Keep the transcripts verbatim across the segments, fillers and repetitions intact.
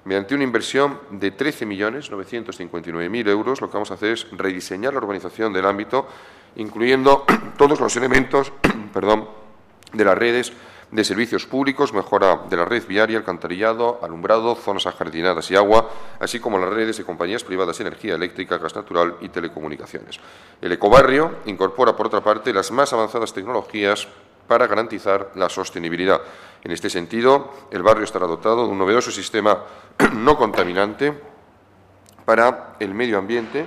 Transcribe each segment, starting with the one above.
Mediante una inversión de trece millones novecientos cincuenta y nueve mil euros, lo que vamos a hacer es rediseñar la urbanización del ámbito, incluyendo todos los elementos perdón, de las redes de servicios públicos, mejora de la red viaria, alcantarillado, alumbrado, zonas ajardinadas y agua, así como las redes de compañías privadas de energía eléctrica, gas natural y telecomunicaciones. El ecobarrio incorpora, por otra parte, las más avanzadas tecnologías para garantizar la sostenibilidad. En este sentido, el barrio estará dotado de un novedoso sistema no contaminante para el medio ambiente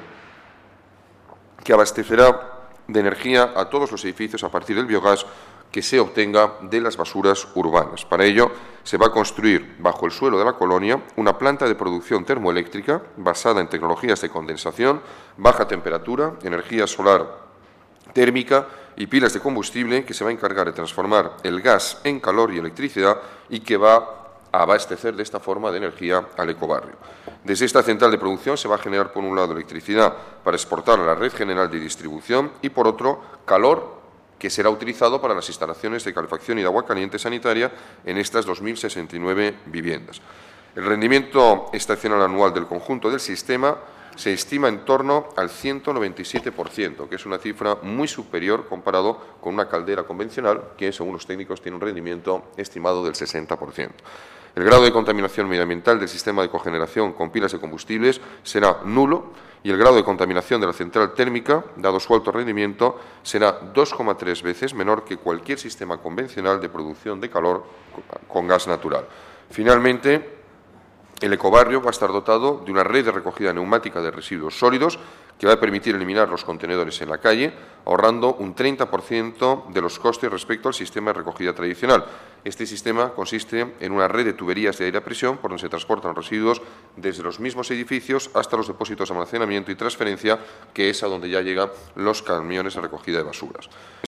que abastecerá de energía a todos los edificios a partir del biogás que se obtenga de las basuras urbanas. Para ello, se va a construir bajo el suelo de la colonia una planta de producción termoeléctrica basada en tecnologías de condensación, baja temperatura, energía solar térmica y pilas de combustible, que se va a encargar de transformar el gas en calor y electricidad y que va a abastecer de esta forma de energía al ecobarrio. Desde esta central de producción se va a generar, por un lado, electricidad para exportar a la red general de distribución y, por otro, calor que será utilizado para las instalaciones de calefacción y de agua caliente sanitaria en estas dos mil sesenta y nueve viviendas. El rendimiento estacional anual del conjunto del sistema se estima en torno al ciento noventa y siete por ciento, que es una cifra muy superior comparado con una caldera convencional que, según los técnicos, tiene un rendimiento estimado del sesenta por ciento. El grado de contaminación medioambiental del sistema de cogeneración con pilas de combustibles será nulo y el grado de contaminación de la central térmica, dado su alto rendimiento, será dos coma tres veces menor que cualquier sistema convencional de producción de calor con gas natural. Finalmente, el ecobarrio va a estar dotado de una red de recogida neumática de residuos sólidos que va a permitir eliminar los contenedores en la calle, ahorrando un treinta por ciento de los costes respecto al sistema de recogida tradicional. Este sistema consiste en una red de tuberías de aire a presión por donde se transportan residuos desde los mismos edificios hasta los depósitos de almacenamiento y transferencia, que es a donde ya llegan los camiones de recogida de basuras.